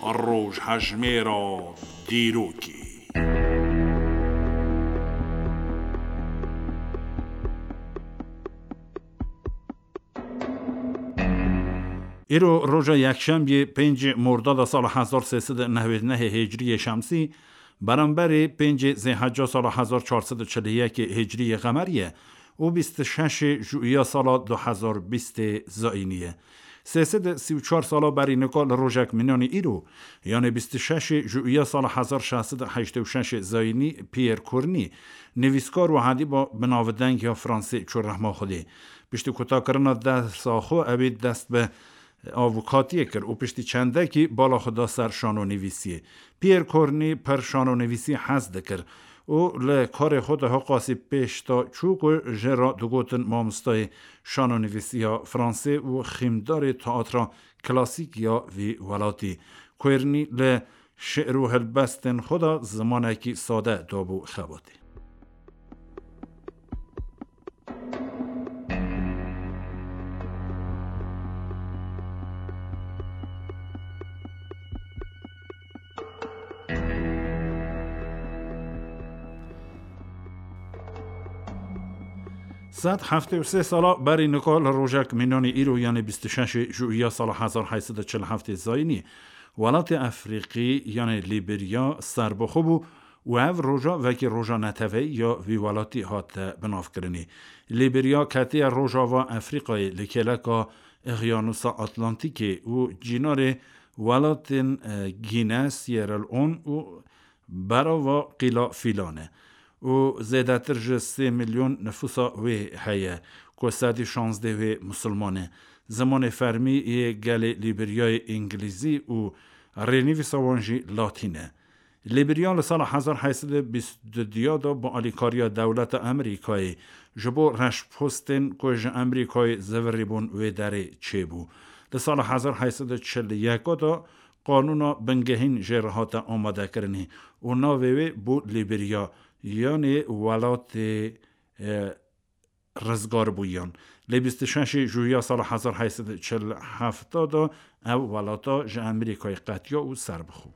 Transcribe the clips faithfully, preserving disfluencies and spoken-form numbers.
روش هجمه را دیروکی. ایرو روژا یکشنبه پنج مرداد سال هزار و سیصد و نود و نه هجری شمسی برابر پنج ذی‌حجه سال هزار و چهارصد و چهل و یک هجری قمریه و بیست و شش ژوئیه سال دو هزار و بیست زائینیه. سیصد و سی و چهار ساله بری نکال روژک منانی ایرو یعنی بیست و شش ژوئیه سال هزار و ششصد و هشتاد و شش زائینی پیر کورنی نویسکار و هدی با بناودنگ یا فرانسه چون رحمه خودی پشت کتا کرنا دست آخو اوید دست به آووکاتیه کر و پشتی چنده که بالا خدا سر شانو نویسیه. پیر کورنی پر شانو نویسی حزد کر او لکار خود ها قاسی پیشتا چوک و جرا دوگوتن مامستای شانو نویسی ها فرانسه و خیمدار تئاتر کلاسیک یا وی ولاتی. کورنی ل شعر و هلبستن خدا زمانه کی ساده دابو خواتی. صد هفته و سه ساله بری نکال روژک منانی ایرو یعنی بیست و شش ژوئیه سال هزار و هشتصد و چهل و هفت زائینی ولایت افریقی یعنی لیبریا سربخو بو و او روژا وکی روژا نتوی یا وی ولاتی هات بناف کرنی. لیبریا کتی روژا و افریقای لکلکا اقیانوس اتلانتیکی و جینار ولایت گینه سیرالئون و برا و قیلا فیلانه و زیادتر جه سه میلیون نفوسا وی هیه که صدی شانزده وی مسلمانه. زمان فرمی یه گل لیبریای انگلیزی و رینیویسا وانجی لاتینه. لیبریا لسال هزار و هشتصد و بیست و دو با آلیکاریا دولت امریکایی جبو رش پستن که جه امریکای زوریبون وی داره چه بو. لسال هزار و هشتصد و چهل و یک دا قانونا بنگهین جرهات آماده کرنی و ناوی بو لیبریا یعنی ولایت رزگار بویان. لی بیست و شش ژوئیه سال هزار و هشتصد و چهل و هفت دا او ولایتا جه امریکای قطیا و سربخو.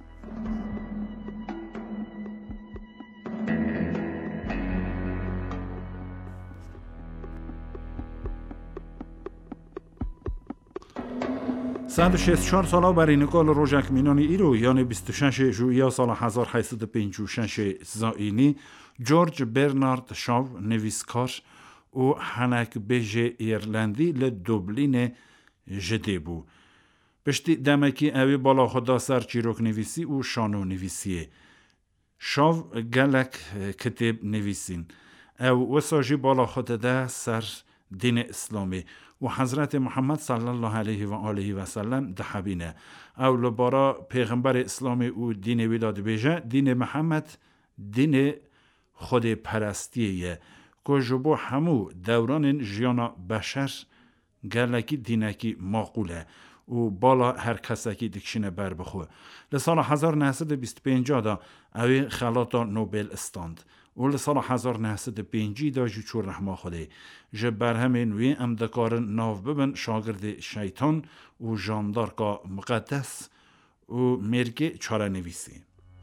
صد و شصت و چهار ساله بری نکال روژک منانی ایرو یعنی بیست و شش ژوئیه سال هزار و هشتصد و پنجاه و شش زائینی جورج برنارد شاو نویسکار و هنک بیج ایرلندی لدوبلین جده بو. پشتی دمکی اوی بالا خدا سر چیروک نویسی و شانو نویسیه. شاو گلک کتاب نویسین او وساجی بالا خدا ده سر دین اسلامی و حضرت محمد صلی الله علیه و آله و سلم ده حبینه او لبارا پیغمبر اسلامی و دین ولاد بیجه دین محمد دین خود پرستیه که جبو همو دوران جیانا بشر گلکی دینکی معقوله و بالا هر کسکی دکشینه بر بخواه. لسال هزار و نهصد و بیست و پنج دا اوی خلاطا نوبل استاند و لسال هزار و نهصد و پنج دا جو چور رحمه خوده جه برهمین وی امدکارن ناو ببن شاگرد شیطان و جاندارکا مقدس و مرگ چاره نویسی.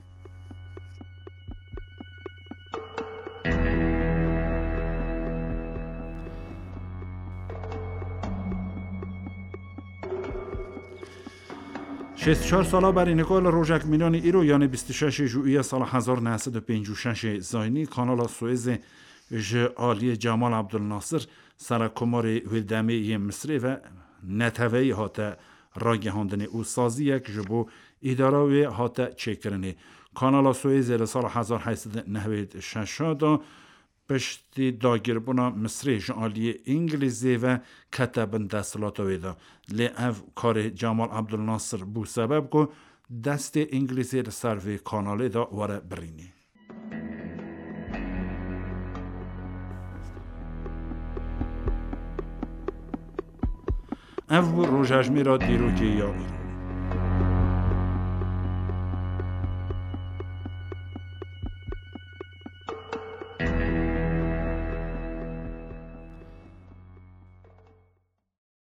شصت و چهار ساله بر نکال روژک منانی ایرو یعنی بیست و شش ژوئیه سال هزار و نهصد و پنجاه و شش زائینی کانال سوئز ژ عالی جمال عبدالناصر سرکمار ولدمه مصری و نتوی هات راگهاندن او سازی یک جبو اداره و هات چکرنی. کانال سوئز لسال هزار و هشتصد و نود و شش دا پشتی داگیربونا مصری جعالی انگلیزی و کتبن دستلاتا ویدا لی او کار جمال عبدالناصر بو سبب کو دست انگلیزی سر وی کانال دا وره برینی. او روژ هجمه را دیروکی یا ایرو